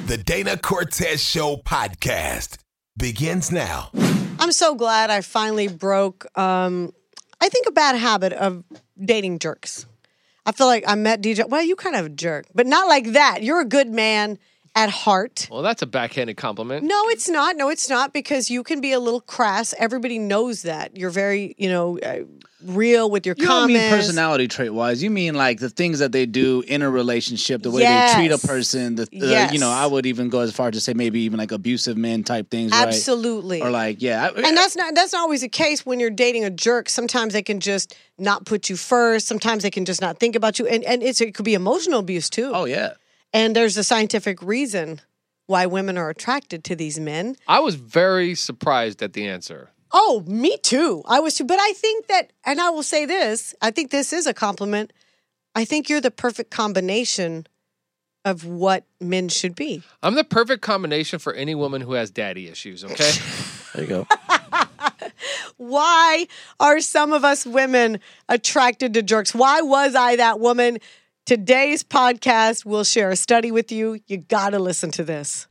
The Dana Cortez Show podcast begins now. I'm so glad I finally broke, I think, a bad habit of dating jerks. I feel like I met DJ. Well, you kind of a jerk, but not like that. You're a good man at heart. Well, that's a backhanded compliment. No, it's not. No, it's not, because you can be a little crass. Everybody knows that. You're very, real with your comments. You don't mean personality trait-wise. You mean like the things that they do in a relationship, the way they treat a person. I would even go as far to say maybe even like abusive men type things, Absolutely. Right? Or like, yeah. And that's not always the case when you're dating a jerk. Sometimes they can just not put you first. Sometimes they can just not think about you. And it could be emotional abuse too. Oh, yeah. And there's a scientific reason why women are attracted to these men. I was very surprised at the answer. Oh, me too. I was too. But I think that, and I will say this, I think this is a compliment. I think you're the perfect combination of what men should be. I'm the perfect combination for any woman who has daddy issues, okay? There you go. Why are some of us women attracted to jerks? Why was I that woman? Today's podcast will share a study with you. You got to listen to this.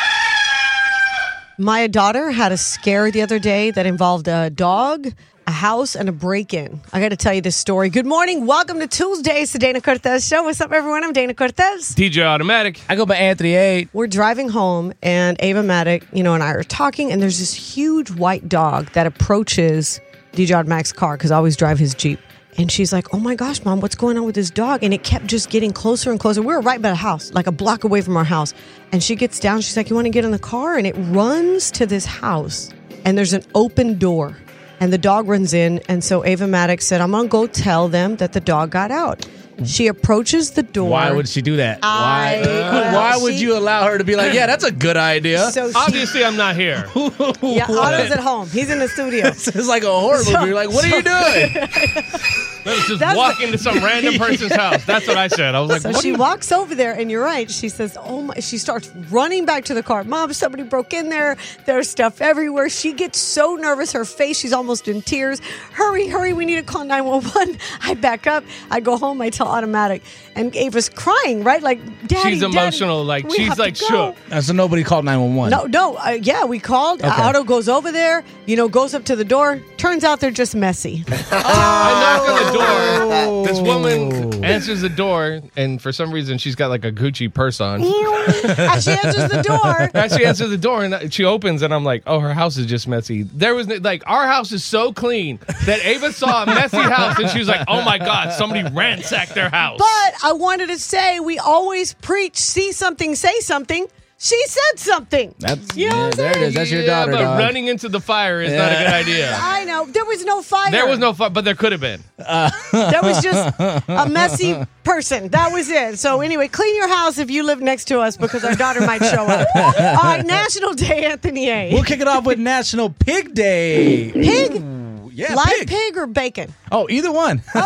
My daughter had a scare the other day that involved a dog, a house, and a break-in. I got to tell you this story. Good morning. Welcome to Tuesdays, the Dana Cortez Show. What's up, everyone? I'm Dana Cortez. DJ Automatic. I go by Anthony A. We're driving home, and Ava Matic, and I are talking, and there's this huge white dog that approaches DJ Automatic's car, because I always drive his Jeep. And she's like, oh my gosh, Mom, what's going on with this dog? And it kept just getting closer and closer. We were right by the house, like a block away from our house. And she gets down. She's like, you want to get in the car? And it runs to this house. And there's an open door. And the dog runs in. And so Ava Matic said, I'm going to go tell them that the dog got out. She approaches the door. Why would she do that? Why would you allow her to be like, yeah, that's a good idea? So Obviously, I'm not here. Yeah, Otto's at home. He's in the studio. It's like a horror movie. You're like, what are you doing? Let's just walk into some random person's house. That's what I said. I was like, so what she walks over there, and you're right. She says, oh my, she starts running back to the car. Mom, somebody broke in there. There's stuff everywhere. She gets so nervous. Her face, she's almost in tears. Hurry, we need to call 911. I back up. I go home. I tell Automatic. And Ava's crying, right? Like, Daddy, she's emotional. Daddy, like, she's like shook. So nobody called 911? No. Yeah, we called. Okay. Otto goes over there, goes up to the door. Turns out they're just messy. I knock on the door. This woman answers the door, and for some reason, she's got like a Gucci purse on. As she answers the door. As she answers the door, and she opens, and I'm like, oh, her house is just messy. There was, our house is so clean that Ava saw a messy house, and she was like, oh my God, somebody ransacked their house. But I wanted to say, we always preach, see something, say something. She said something. There it is. That's your daughter, but dog. running into the fire is not a good idea. I know. There was no fire. There was no fire, but there could have been. There was just a messy person. That was it. So anyway, clean your house if you live next to us, because our daughter might show up. All right, National Day, Anthony A. We'll kick it off with National Pig Day. Pig? Yeah, Live pig or bacon? Oh, either one. Okay,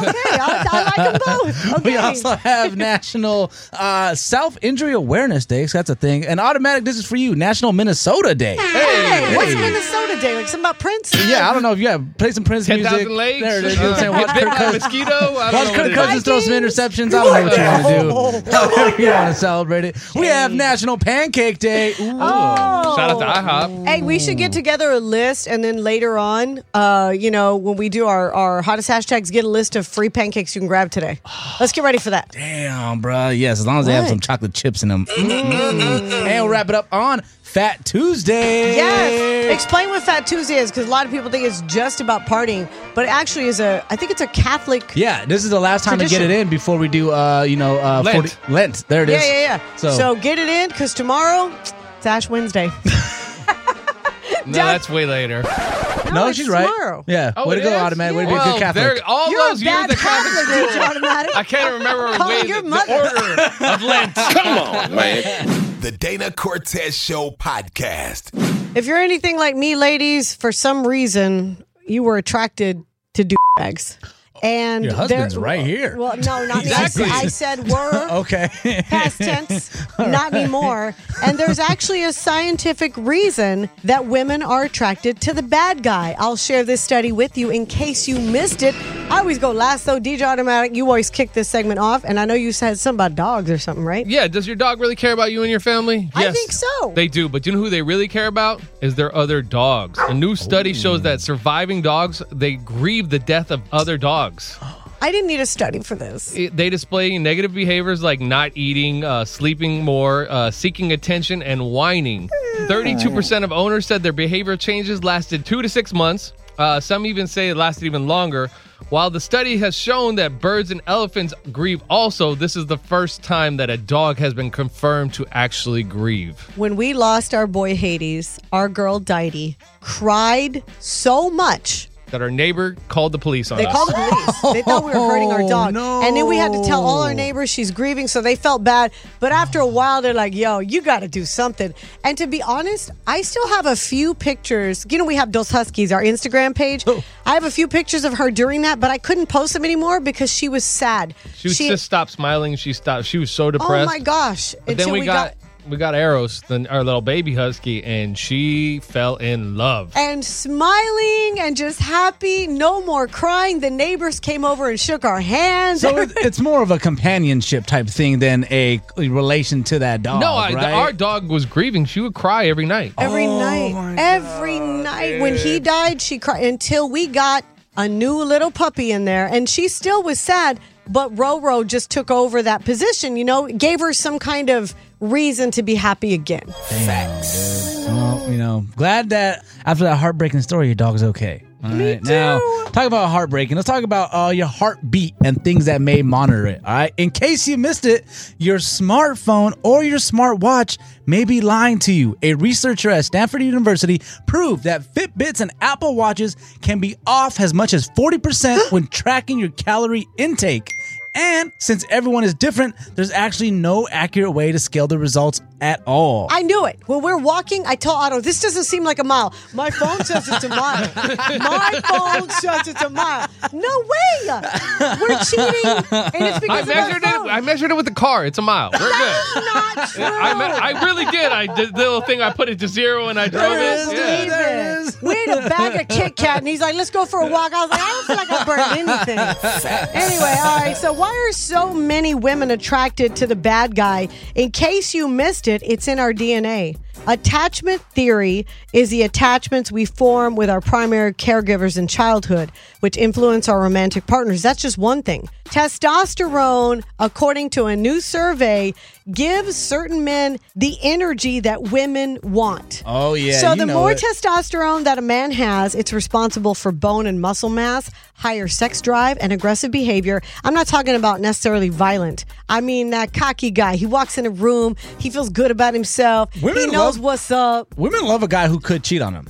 I like them both. Okay. We also have National Self-Injury Awareness Day, so that's a thing. And Automatic, this is for you, National Minnesota Day. Hey, what's Minnesota Day? Like something about Prince? Yeah, I don't know if you have play some Prince 10,000 music. Lakes? There it is. You know what I'm saying? Watch Kirk Cousins. Mosquito? Watch Kirk Cousins throw some interceptions. I don't know what you want to do. However you want to celebrate it. We have National Pancake Day. Ooh. Oh. Shout out to IHOP. Hey, we should get together a list, and then later on, when we do our hottest hashtags, get a list of free pancakes you can grab today. Let's get ready for that. Damn, bro. Yes, as long as they have some chocolate chips in them. And we'll wrap it up on Fat Tuesday. Yes. Explain what Fat Tuesday is, because a lot of people think it's just about partying, but it actually is I think it's a Catholic. Yeah, this is the last time tradition. to get it in before we do, Lent. Lent. There it is. Yeah. So get it in, because tomorrow, it's Ash Wednesday. No, that's way later. No, it's she's right. tomorrow. Yeah. Oh, Way to it go, is? Automatic. Way to be a good Catholic. All You're those a years bad of Catholic Catholic, school. Automatic. I can't remember Calling your the mother. order of Lent. Come on, man. The Dana Cortez Show podcast. If you're anything like me, ladies, for some reason, you were attracted to douchebags. And Your husband's right here. Well, no, not Exactly. me. I said were. Okay. Past tense, not anymore. And there's actually a scientific reason that women are attracted to the bad guy. I'll share this study with you in case you missed it. I always go last, though. DJ Automatic, you always kick this segment off, and I know you said something about dogs or something, right? Yeah, does your dog really care about you and your family? I think so. They do, but you know who they really care about? Is their other dogs. A new study shows that surviving dogs, they grieve the death of other dogs. I didn't need a study for this. They display negative behaviors like not eating, sleeping more, seeking attention, and whining. 32% of owners said their behavior changes lasted 2 to 6 months. Some even say it lasted even longer. While the study has shown that birds and elephants grieve also, this is the first time that a dog has been confirmed to actually grieve. When we lost our boy Hades, our girl Didi cried so much that our neighbor called the police on us. They called the police. They thought we were hurting our dog. No. And then we had to tell all our neighbors she's grieving, so they felt bad. But after a while, they're like, yo, you got to do something. And to be honest, I still have a few pictures. You know, we have Dos Huskies, our Instagram page. Oh. I have a few pictures of her during that, but I couldn't post them anymore because she was sad. She just stopped smiling. She was so depressed. Oh, my gosh. But then we got Eros, our little baby husky, and she fell in love. And smiling and just happy, no more crying. The neighbors came over and shook our hands. So it's more of a companionship type thing than a relation to that dog. No, right? Our dog was grieving. She would cry every night. Every night. When he died, she cried until we got a new little puppy in there. And she still was sad, but Roro just took over that position, gave her some kind of reason to be happy again. Facts. Well, glad that after that heartbreaking story, your dog's okay. All right. too. Now, talk about heartbreaking. Let's talk about your heartbeat and things that may monitor it. All right. In case you missed it, your smartphone or your smartwatch may be lying to you. A researcher at Stanford University proved that Fitbits and Apple Watches can be off as much as 40% when tracking your calorie intake. And since everyone is different, there's actually no accurate way to scale the results at all. I knew it. When we're walking, I tell Otto, this doesn't seem like a mile. My phone says it's a mile. My phone says it's a mile. No way. We're cheating. And it's because I measured it with the car. It's a mile. We're good. That's not true. I really did. I did the little thing. I put it to 0 and I drove it. There it is. We had a bag of Kit Kat, and he's like, let's go for a walk. I was like, I don't feel like I burned anything. Anyway, all right. So why are so many women attracted to the bad guy? In case you missed it, it's in our DNA. Attachment theory is the attachments we form with our primary caregivers in childhood, which influence our romantic partners. That's just one thing. Testosterone, according to a new survey, gives certain men the energy that women want. Oh, yeah. So the more testosterone that a man has, it's responsible for bone and muscle mass, higher sex drive, and aggressive behavior. I'm not talking about necessarily violent. I mean that cocky guy. He walks in a room. He feels good about himself. He knows what's up. Women love a guy who could cheat on them.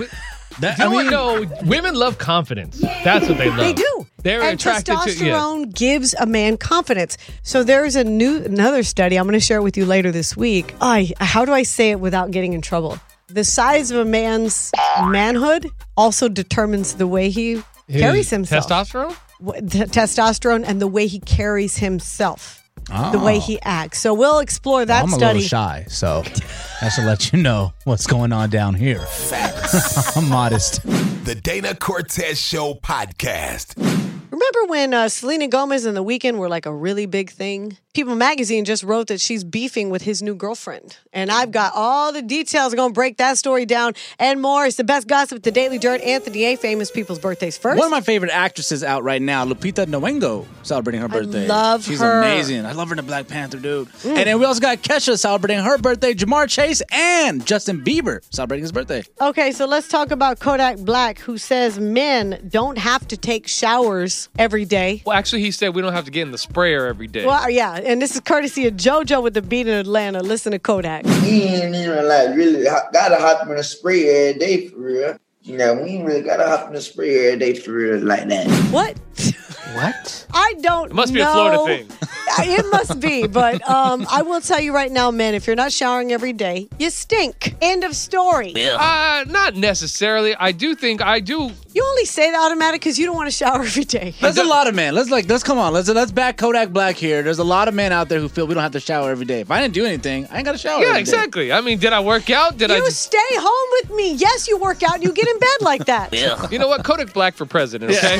Women love confidence. That's what they love. They do. They're attracted to testosterone gives a man confidence. So there's another study. I'm going to share it with you later this week. How do I say it without getting in trouble? The size of a man's manhood also determines the way he carries himself. Testosterone? Testosterone and the way he carries himself. The way he acts. So we'll explore that study. I'm a little shy, so I should let you know what's going on down here. Facts. I'm modest. The Dana Cortez Show podcast. Remember when Selena Gomez and The Weeknd were like a really big thing? People Magazine just wrote that she's beefing with his new girlfriend. And I've got all the details. I'm going to break that story down and more. It's the best gossip, The Daily Dirt. Anthony A. Famous people's birthdays first. One of my favorite actresses out right now, Lupita Nyong'o, celebrating her birthday. I love She's her. amazing. I love her in the Black Panther, dude. And then we also got Kesha celebrating her birthday, Jamar Chase, and Justin Bieber celebrating his birthday. Okay, so let's talk about Kodak Black, who says men don't have to take showers every day. Well, actually, he said we don't have to get in the sprayer every day. Well, yeah, and this is courtesy of JoJo with the beat in Atlanta. Listen to Kodak. We ain't even like really gotta hop in the spray every day for real. We ain't really gotta hop in the spray every day for real like that. What? What? I don't know. It must be a Florida thing. It must be, but I will tell you right now, men, if you're not showering every day, you stink. End of story. Not necessarily. I do. You only say that automatic because you don't want to shower every day. There's a lot of men. Let's come on. Let's back Kodak Black here. There's a lot of men out there who feel we don't have to shower every day. If I didn't do anything, I ain't got to shower. Yeah, exactly. I mean, did I work out? You stay home with me. Yes, you work out and you get in bed like that. You know what? Kodak Black for president, okay?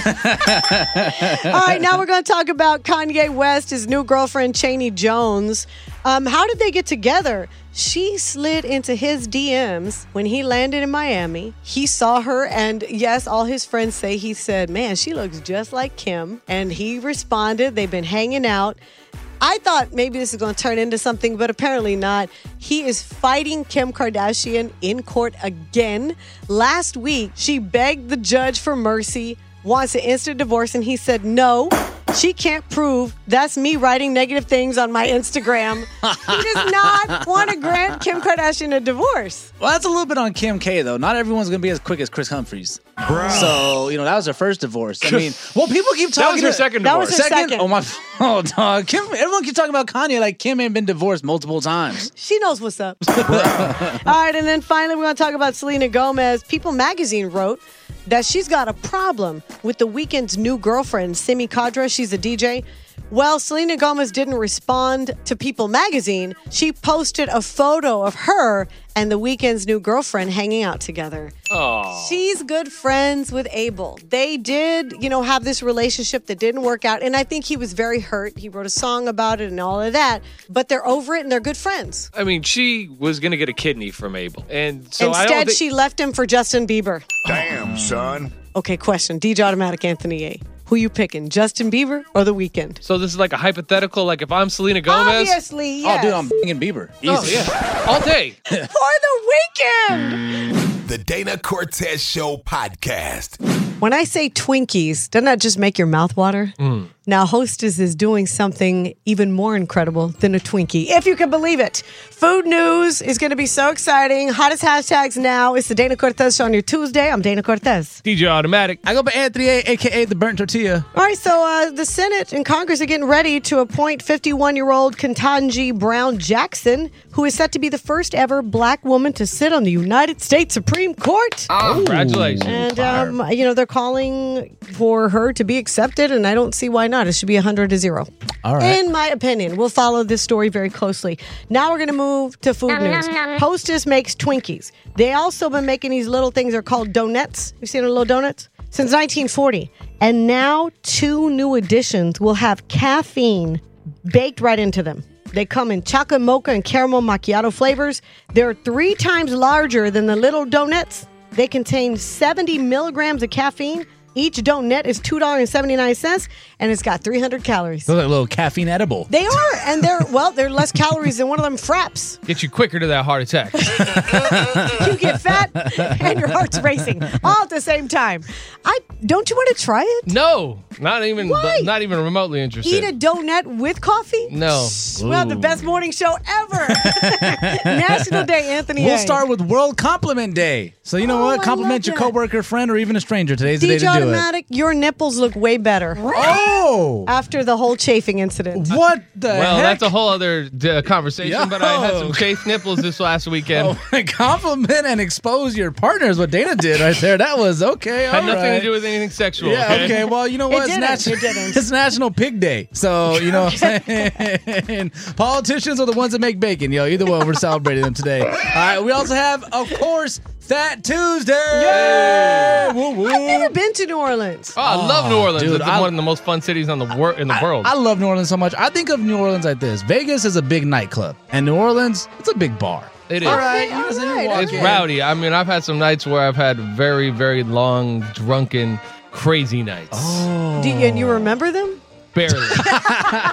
All right, now we're going to talk about Kanye West, his new girlfriend, Chaney Jones. How did they get together? She slid into his DMs when he landed in Miami. He saw her, and yes, all his friends say he said, man, she looks just like Kim. And he responded. They've been hanging out. I thought maybe this is going to turn into something, but apparently not. He is fighting Kim Kardashian in court again. Last week, she begged the judge for mercy, wants an instant divorce, and he said no. She can't prove that's me writing negative things on my Instagram. He does not want to grant Kim Kardashian a divorce. Well, that's a little bit on Kim K, though. Not everyone's going to be as quick as Chris Humphries. So, that was her first divorce. I mean, well, people keep talking. That was her second divorce. That was her second. Oh, my dog. Kim, everyone keeps talking about Kanye like Kim ain't been divorced multiple times. She knows what's up. All right, and then finally, we're going to talk about Selena Gomez. People magazine wrote that she's got a problem with The Weeknd's new girlfriend, Simi Khadra. She's a DJ. Well, Selena Gomez didn't respond to People magazine. She posted a photo of her and The Weeknd's new girlfriend hanging out together. Oh. She's good friends with Abel. They did, have this relationship that didn't work out. And I think he was very hurt. He wrote a song about it and all of that. But they're over it and they're good friends. I mean, she was going to get a kidney from Abel. And so instead, she left him for Justin Bieber. Damn, son. Okay, question. DJ Automatic Anthony A. Who you picking, Justin Bieber or The Weeknd? So this is like a hypothetical, like if I'm Selena Gomez. Obviously, yes. Oh, dude, I'm banging Bieber. Easy. Oh, yeah. All day. For The Weeknd. The Dana Cortez Show podcast. When I say Twinkies, doesn't that just make your mouth water? Now, Hostess is doing something even more incredible than a Twinkie, if you can believe it. Food news is going to be so exciting. Hottest hashtags now. It's the Dana Cortez Show on your Tuesday. I'm Dana Cortez. DJ Automatic. I go by Anthony A, a.k.a. the Burnt Tortilla. All right, so the Senate and Congress are getting ready to appoint 51-year-old Ketanji Brown Jackson, who is set to be the first ever black woman to sit on the United States Supreme Court. Oh, congratulations. And, they're calling for her to be accepted, and I don't see why not. It should be 100-0. All right. In my opinion. We'll follow this story very closely. Now we're going to move to food news. Hostess makes Twinkies. They also been making these little things. They're called donuts. You've seen the little donuts? Since 1940. And now 2 new additions will have caffeine baked right into them. They come in chocolate mocha and caramel macchiato flavors. They're 3 times larger than the little donuts. They contain 70 milligrams of caffeine. Each donut is $2.79, and it's got 300 calories. Those are like little caffeine edible. They are, and they're less calories than one of them fraps. Get you quicker to that heart attack. You get fat, and your heart's racing all at the same time. Don't you want to try it? No, not even Why? not even remotely interested. Eat a donut with coffee? No. We'll have the best morning show ever. National Day, Anthony. We'll start with World Compliment Day. So you know what? I Compliment love your that. coworker, friend, or even a stranger. Today's the day to do Automatic, your nipples look way better Oh! after the whole chafing incident. What the Well, heck? that's a whole other conversation, but I had some Yo. chafed nipples this last weekend. Oh, compliment and expose your partner is what Dana did right there. That was okay. Had all nothing right. to do with anything sexual. Yeah, okay. Well, you know what? It didn't. It's National Pig Day. So, you know what I'm saying? Politicians are the ones that make bacon. Yo, either one, we're celebrating them today. All right. We also have, of course, Fat Tuesday. Yay! Woo, woo. I've never been to New Orleans. Oh, I love New Orleans. dude, It's one of the most fun cities in the world. I love New Orleans so much. I think of New Orleans like this. Vegas is a big nightclub, and New Orleans, it's a big bar. It is. All right, All you right. walk It's in. rowdy. I mean, I've had some nights where I've had very, very long, drunken, crazy nights. Oh. And you remember them? Barely. Shout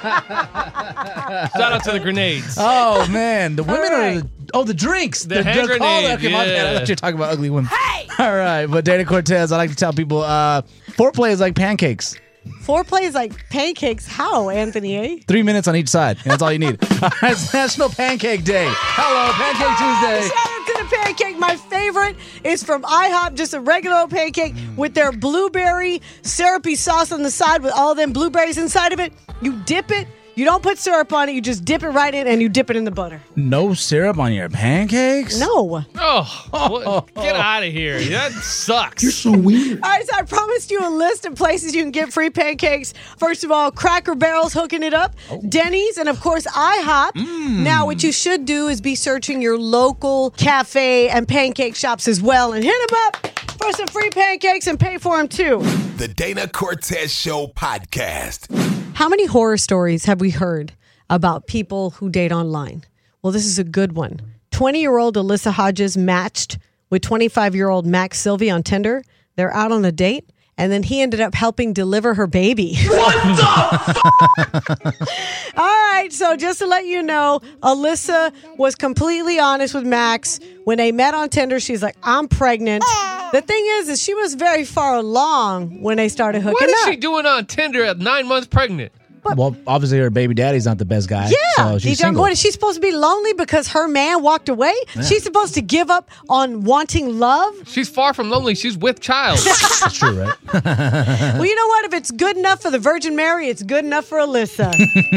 out to the grenades. Oh man, the women All right. are the drinks. The hand they're called- grenade, okay, my bad. I yeah. thought you were talking about ugly women. Hey! All right, but Dana Cortez, I like to tell people, foreplay is like pancakes. Foreplay is like pancakes. How, Anthony A? 3 minutes on each side. And that's all you need. All right, it's National Pancake Day. Hello, Pancake Tuesday. Shout out to the pancake. My favorite is from IHOP, just a regular old pancake with their blueberry syrupy sauce on the side with all them blueberries inside of it. You dip it. You don't put syrup on it. You just dip it right in and you dip it in the butter. No syrup on your pancakes? No. Get out of here. That sucks. You're so weird. All right, so I promised you a list of places you can get free pancakes. First of all, Cracker Barrel's hooking it up, Denny's, and of course, IHOP. Now, what you should do is be searching your local cafe and pancake shops as well and hit them up for some free pancakes and pay for them too. The Dana Cortez Show podcast. How many horror stories have we heard about people who date online? Well, this is a good one. 20-year-old Alyssa Hodges matched with 25-year-old Max Sylvie on Tinder. They're out on a date, and then he ended up helping deliver her baby. What the? All right, so just to let you know, Alyssa was completely honest with Max. When they met on Tinder, she's like, I'm pregnant. The thing is she was very far along when they started hooking up. What is she doing on Tinder at 9 months pregnant? Well, obviously her baby daddy's not the best guy. Yeah. So she's DJ, single. what, is she supposed to be lonely because her man walked away? Yeah. She's supposed to give up on wanting love? She's far from lonely. She's with child. That's true, right? Well, you know what? If it's good enough for the Virgin Mary, it's good enough for Alyssa.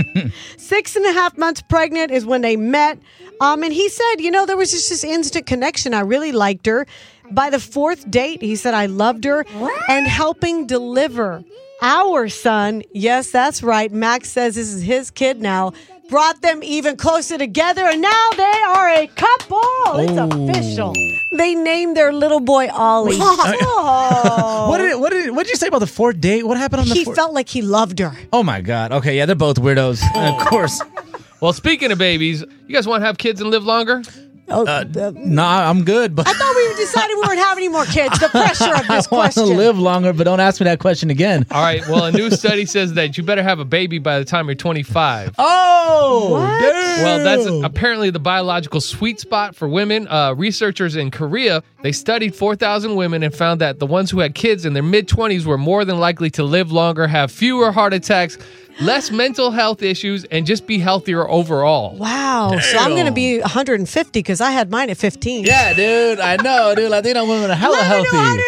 6.5 months pregnant is when they met. And he said, there was just this instant connection. I really liked her. By the 4th date, he said, I loved her. And helping deliver our son, yes, that's right. Max says this is his kid now. Brought them even closer together, and now they are a couple. It's official. They named their little boy Ollie. What did you say about the 4th date? What happened on the 4th? He felt like he loved her. Oh my God. Okay, yeah, they're both weirdos. Of course. Well, speaking of babies, you guys want to have kids and live longer? Nah, I'm good. But I thought we decided we weren't having any more kids. The pressure of this I want to question. live longer, but don't ask me that question again. All right. Well, a new study says that you better have a baby by the time you're 25. Oh, What? Well, that's apparently the biological sweet spot for women. Researchers in Korea, they studied 4,000 women and found that the ones who had kids in their mid-20s were more than likely to live longer, have fewer heart attacks, less mental health issues, and just be healthier overall. Wow. Damn. So I'm going to be 150 because I had mine at 15. Yeah, dude. I know, dude. Latino women are hella healthy.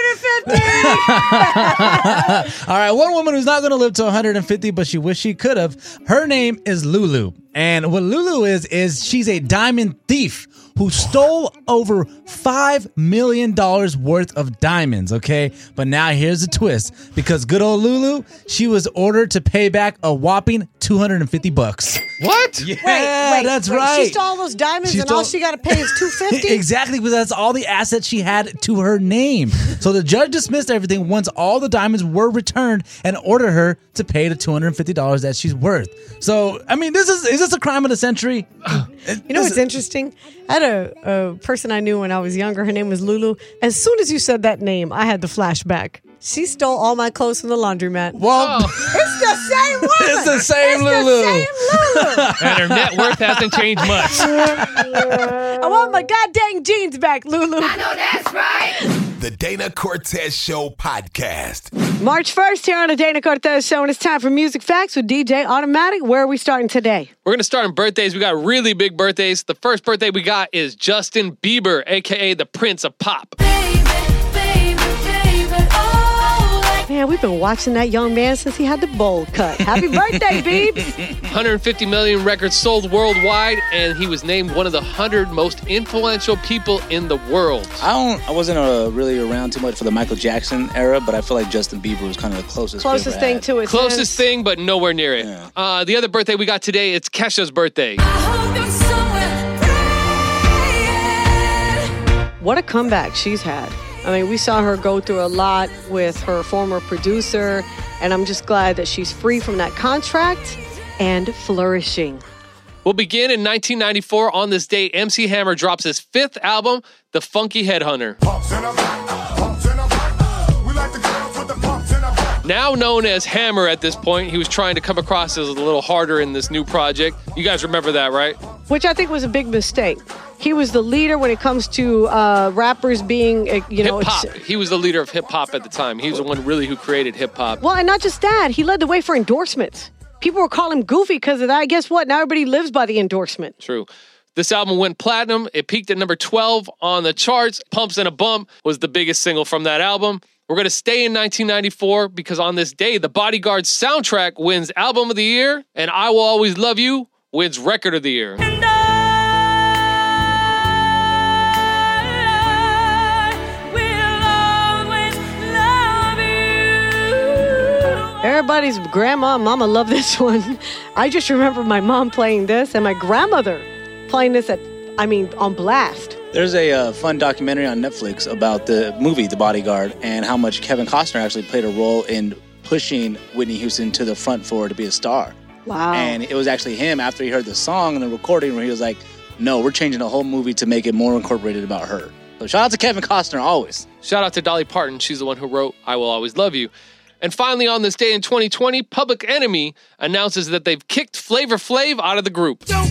150. All right, one woman who's not going to live to 150, but she wished she could have. Her name is Lulu. And what Lulu is she's a diamond thief who stole over $5 million worth of diamonds, okay? But now here's the twist. Because good old Lulu, she was ordered to pay back a whopping $250. What? Yeah, Wait, that's right. She stole all those diamonds and all she got to pay is $250? Exactly, because that's all the assets she had to her name. So the judge dismissed everything once all the diamonds were returned and ordered her to pay the $250 that she's worth. So, I mean, is this a crime of the century? You know what's interesting? I had a person I knew when I was younger. Her name was Lulu. As soon as you said that name, I had the flashback. She stole all my clothes from the laundromat. Well, It's the same woman. It's the same Lulu. The same Lulu. And her net worth hasn't changed much. I want my goddamn jeans back, Lulu. I know that's right. The Dana Cortez Show podcast. March 1st here on the Dana Cortez Show, and it's time for Music Facts with DJ Automatic. Where are we starting today? We're going to start on birthdays. We got really big birthdays. The first birthday we got is Justin Bieber, a.k.a. the Prince of Pop. Man, we've been watching that young man since he had the bowl cut. Happy birthday, Biebs. 150 million records sold worldwide, and he was named one of the 100 most influential people in the world. I wasn't really around too much for the Michael Jackson era, but I feel like Justin Bieber was kind of the closest thing to it. Closest thing, but nowhere near it. Yeah. The other birthday we got today, it's Kesha's birthday. What a comeback she's had. I mean, we saw her go through a lot with her former producer, and I'm just glad that she's free from that contract and flourishing. We'll begin in 1994. On this date, MC Hammer drops his 5th album, The Funky Headhunter. Now known as Hammer at this point, he was trying to come across as a little harder in this new project. You guys remember that, right? Which I think was a big mistake. He was the leader when it comes to rappers being, hip-hop. He was the leader of hip-hop at the time. He was the one really who created hip-hop. Well, and not just that. He led the way for endorsements. People were calling him goofy because of that. Guess what? Now everybody lives by the endorsement. True. This album went platinum. It peaked at number 12 on the charts. Pumps and a Bump was the biggest single from that album. We're going to stay in 1994 because on this day, The Bodyguard soundtrack wins Album of the Year, and I Will Always Love You wins Record of the Year. Everybody's grandma and mama love this one. I just remember my mom playing this and my grandmother playing this on blast. There's a fun documentary on Netflix about the movie The Bodyguard and how much Kevin Costner actually played a role in pushing Whitney Houston to the front floor to be a star. Wow. And it was actually him after he heard the song and the recording where he was like, no, we're changing the whole movie to make it more incorporated about her. So shout out to Kevin Costner always. Shout out to Dolly Parton. She's the one who wrote I Will Always Love You. And finally, on this day in 2020, Public Enemy announces that they've kicked Flavor Flav out of the group. Don't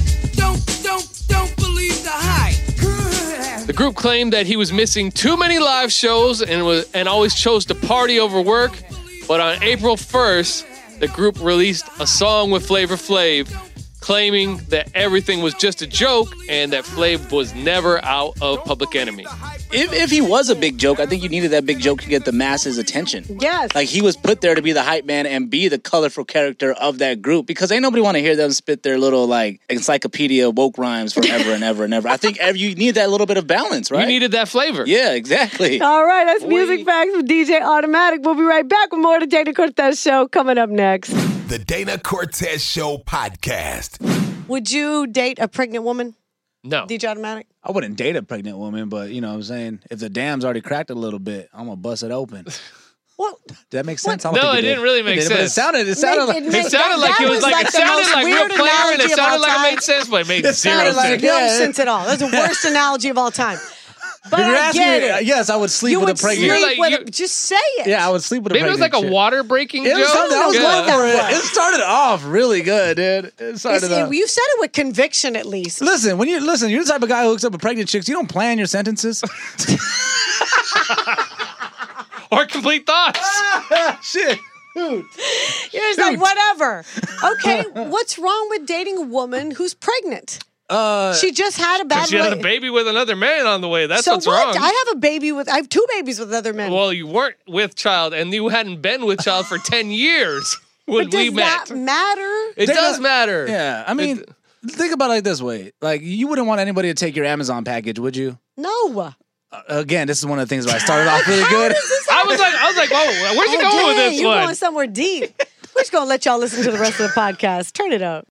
believe the hype. The group claimed that he was missing too many live shows and always chose to party over work. But on April 1st, the group released a song with Flavor Flav, claiming that everything was just a joke and that Flav was never out of Public Enemy. If he was a big joke, I think you needed that big joke to get the masses' attention. Yes. Like, he was put there to be the hype man and be the colorful character of that group because ain't nobody want to hear them spit their little, like, encyclopedia woke rhymes forever and ever and ever. I think you need that little bit of balance, right? You needed that flavor. Yeah, exactly. All right, that's Music Facts with DJ Automatic. We'll be right back with more of the Dana Cortez Show coming up next. The Dana Cortez Show podcast. Would you date a pregnant woman? No. DJ Automatic? I wouldn't date a pregnant woman, but, you know what I'm saying? If the dam's already cracked a little bit, I'm going to bust it open. What? Did that make sense? No, it didn't really make sense. It sounded like It sounded like real clever and it sounded like it made sense, but it made zero sense. No sense at all. That's the worst analogy of all time. But I get it. Yes, I would sleep with a pregnant. Just say it. Yeah, I would sleep with a maybe pregnant. Maybe it was like a water breaking joke. I was going for it. It started off really good, dude. You said it with conviction, at least. Listen, you're the type of guy who hooks up with pregnant chicks. You don't plan your sentences. Or complete thoughts. Shit. Dude. You're just like, whatever. Okay, what's wrong with dating a woman who's pregnant? She just had a bad. She had a baby with another man on the way. That's what's wrong. I have 2 babies with other men. Well, you weren't with child, and you hadn't been with child for 10 years when we met. Does that matter? It does matter. Yeah, I mean, think about it like this way: like, you wouldn't want anybody to take your Amazon package, would you? No. Again, this is one of the things where I started off really good. I was like, whoa, where's it going with this You're one? going somewhere deep. We're just gonna let y'all listen to the rest of the podcast. Turn it up.